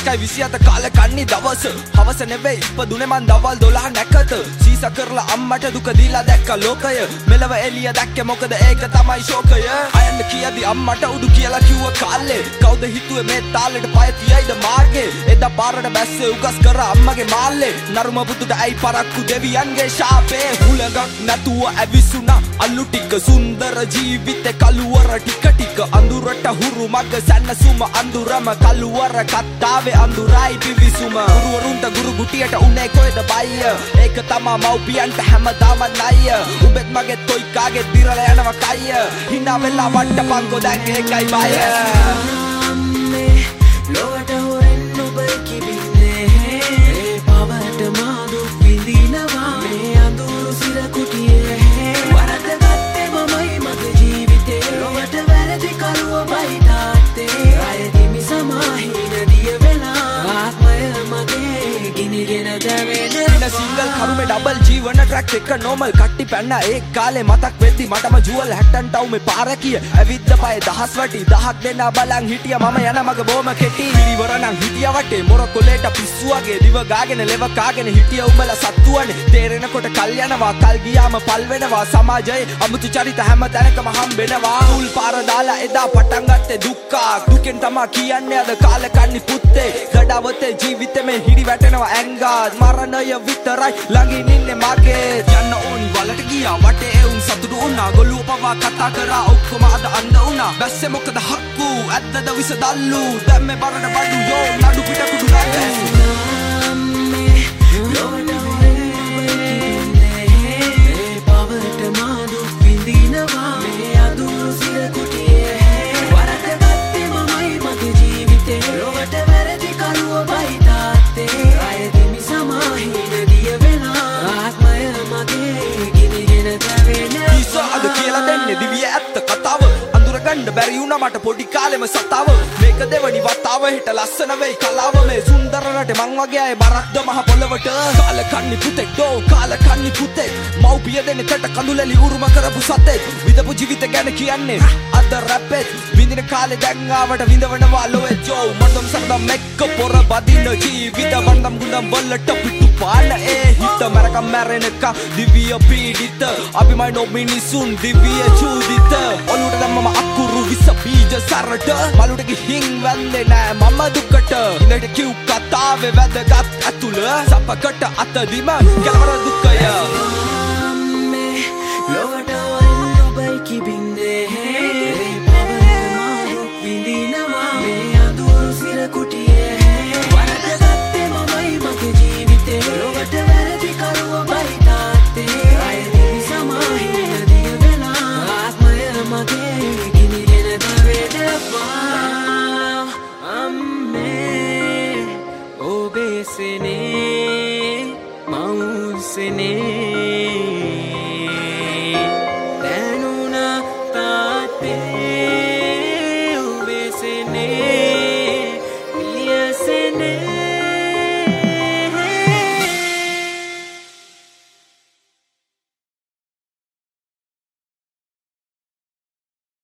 1:27 කාල කන්නේ දවස හවස නෙවෙයි ඉපදුනේ මන් දවල් 12 නැකත සීස කරලා අම්මට දුක දීලා දැක්ක ලෝකය මෙලව එළිය දැක්කේ මොකද ඒක තමයි ශෝකය අයන්න කියදි අම්මට උඩු කියලා කිව්ව කාලේ කවුද හිතුවේ මේ තාලෙට පය තියයිද මාර්ගේ එදා පාරට බැස්සේ උගස් කර අම්මගේ මාල්ලේ නරුම පුතුට ඇයි පරක්කු දෙවියන්ගේ ශාපේ හුලඟක් නැතුව ඇවිසුණා අලු ටික සුන්දර ජීවිතේ කළුවර ටික ටික අඳුරට හුරු මග සැනසුම අඳුරම කළුවර කත්තාවේ අඳුරයි පිවිසුම ගුරුවරුන්ට ගුරු ගුටියට උනේ කොහෙද බය ඒක තමා මව්පියන්ට හැමදාම ණය උඹෙත් මගෙත් කොයි කාගෙත් දිරලා යනවා කය හිනා වෙලා වට්ටපන්කෝ දැන් ඒකයි බය ලොවට හොරෙන් ඔබ කිවින්නේ ඒ පවට මාදු විඳිනවා මේ අඳුරු සිර කුටියේ වරදගත්තේ මමයි මගේ ජීවිතේ ලොවට වැරදි කරුවමයි තාත්තේ අයදිමි සමාහින දිය වෙලා ආත්මය මගේ ගිනිගෙන දැවෙන සිංගල් කරුමේ ඩබල් ජීවන ට්‍රැක් එක නෝමල් කට්ටි පැන්න ඒ කාලේ මතක් වෙද්දි මටම ජුවල් හැට්ටන් ටව් මේ පාර කිය ඇවිද්ද පය දහස් වටි දහක් දෙන්න බලන් හිටිය මම යන මග බොම කෙටි පිරිවර නම් හිටිය වටේ මොර කොලේට පිස්සු වගේ දිව ගාගෙන ලෙව කාගෙන හිටිය උඹලා සත්තුවනේ තේරෙනකොට කල් යනවා කල් ගියාම පල් වෙනවා සමාජයේ අමුතු චරිත හැම තැනකම හම්බෙනවා උල් පාර දාලා එදා පටන් ගත්තේ දුකෙන් තමා කියන්නේ අද කාල කන්නි පුත්තේ ගඩවතේ ජීවිතේ මේ හිරි වැටෙනවා ඇංගා මරණය විතරයි ළඟින් ඉන්නේ මගේ යන්න ඕනි වලට ගියා වටේ එවුන් සතුටු වුණා ගොළුව පවා කතා කරා ඔක්කොම අද අඳ වුණා බැස්සේ මොකද හක්කු ඇද්දද විස දල්ලු දැන් මේ බරණ බඩු යෝ නඩු පිට කුඩු නැග්ගා දිවිය ඇත්ත කතාව අඳුරගන්න බැරි වුණා මට පොඩි කාලෙම සතාව මේක දෙවනි වතාව හිට ලස්සන වෙයි කලාව මේ සුන්දර රටේ මං වගේ අය බරක්ද මහ පොළවට කාල කන්නි පුතෙක් දෝ කාල කන්නි පුතෙක් මව්පිය දෙනෙකට කඳුලැලි උරුම කරපු සතෙක් විදපු ජීවිත ගැන කියන්නේ අද රැපෙත් විඳින කාලේ දැන් ආවට විඳවනවා ලොවේ ජෝ මන්දම් සඳම් එක්ක පොර බදින ජීවිත වන්දම් ගුණම් වලට පිටු පාන ඒ හිත මරකම් මැරෙනක දිවිය පීඩිත අපිමයි නොමිනිසුන් දිවිය චූදිත ඔලුට දැම්මම අකුරු විස බීජ සරට මලුට ගිහින් වැන්දේ නෑ මම දුකට ඉන්නට කිව් කතාවේ වැදගත් ඇතුළ සපකට අතදිම ගැලවර දුකය